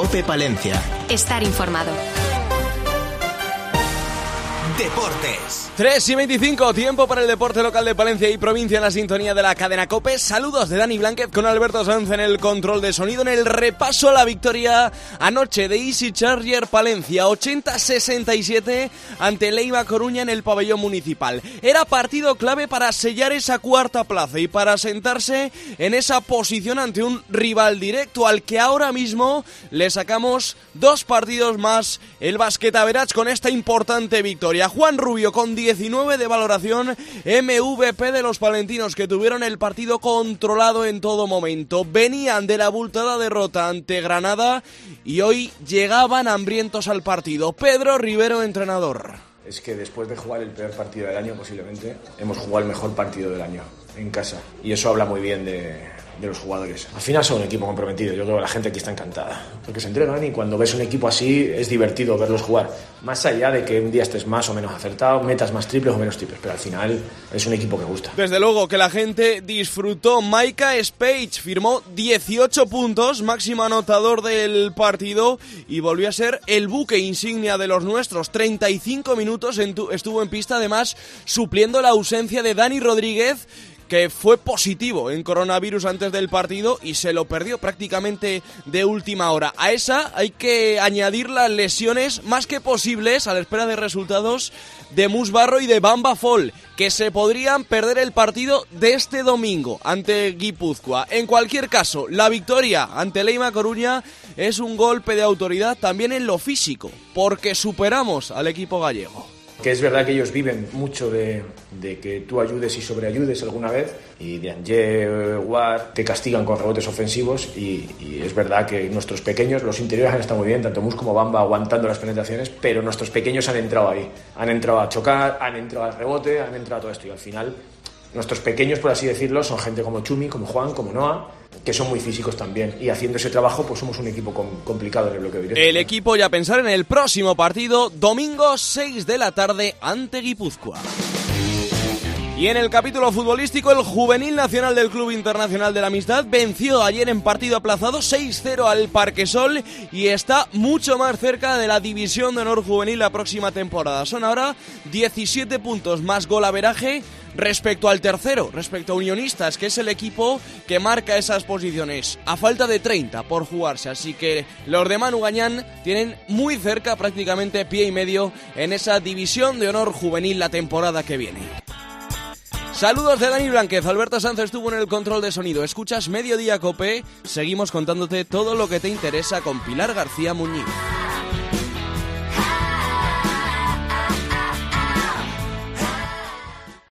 COPE Palencia. Estar informado. Deportes. 3:25, tiempo para el deporte local de Palencia y provincia en la sintonía de la cadena COPE. Saludos de Dani Blanquez con Alberto Sanz en el control de sonido, en el repaso a la victoria anoche de Easy Charger Palencia, 80-67 ante Leiva Coruña en el pabellón municipal. Era partido clave para sellar esa cuarta plaza y para sentarse en esa posición ante un rival directo al que ahora mismo le sacamos 2 partidos más el Basquet Average con esta importante victoria. Juan Rubio con 19 de valoración, MVP de los palentinos que tuvieron el partido controlado en todo momento. Venían de la abultada derrota ante Granada y hoy llegaban hambrientos al partido. Pedro Rivero, entrenador. Es que después de jugar el peor partido del año, posiblemente, hemos jugado el mejor partido del año en casa. Y eso habla muy bien de los jugadores. Al final son un equipo comprometido. Yo creo que la gente aquí está encantada porque se entrenan, y cuando ves un equipo así es divertido verlos jugar, más allá de que un día estés más o menos acertado, metas más triples o menos triples, pero al final es un equipo que gusta. Desde luego que la gente disfrutó. Micah Spage firmó 18 puntos, máximo anotador del partido, y volvió a ser el buque insignia de los nuestros. 35 minutos estuvo en pista, además supliendo la ausencia de Dani Rodríguez, que fue positivo en coronavirus antes del partido y se lo perdió prácticamente de última hora. A esa hay que añadir las lesiones más que posibles a la espera de resultados de Musbarro y de Bamba Fall, que se podrían perder el partido de este domingo ante Guipúzcoa. En cualquier caso, la victoria ante Leiva Coruña es un golpe de autoridad también en lo físico, porque superamos al equipo gallego. Que es verdad que ellos viven mucho de que tú ayudes y sobreayudes alguna vez, y de Angé, Ward, te castigan con rebotes ofensivos, y es verdad que nuestros pequeños, los interiores han estado muy bien, tanto Mus como Bamba aguantando las penetraciones, pero nuestros pequeños han entrado ahí, han entrado a chocar, han entrado al rebote, han entrado a todo esto, y al final nuestros pequeños, por así decirlo, son gente como Chumi, como Juan, como Noah, que son muy físicos también, y haciendo ese trabajo pues somos un equipo complicado en el bloqueo directo. El equipo ya a pensar en el próximo partido, domingo 6 de la tarde ante Guipúzcoa. Y en el capítulo futbolístico, el juvenil nacional del Club Internacional de la Amistad venció ayer en partido aplazado 6-0 al Parquesol y está mucho más cerca de la División de Honor Juvenil la próxima temporada. Son ahora 17 puntos más golaveraje respecto al tercero, respecto a Unionistas, que es el equipo que marca esas posiciones, a falta de 30 por jugarse, así que los de Manu Gañán tienen muy cerca, prácticamente pie y medio, en esa División de Honor Juvenil la temporada que viene. Saludos de Dani Blanquez, Alberto Sanz estuvo en el control de sonido. Escuchas Mediodía Cope, seguimos contándote todo lo que te interesa con Pilar García Muñiz.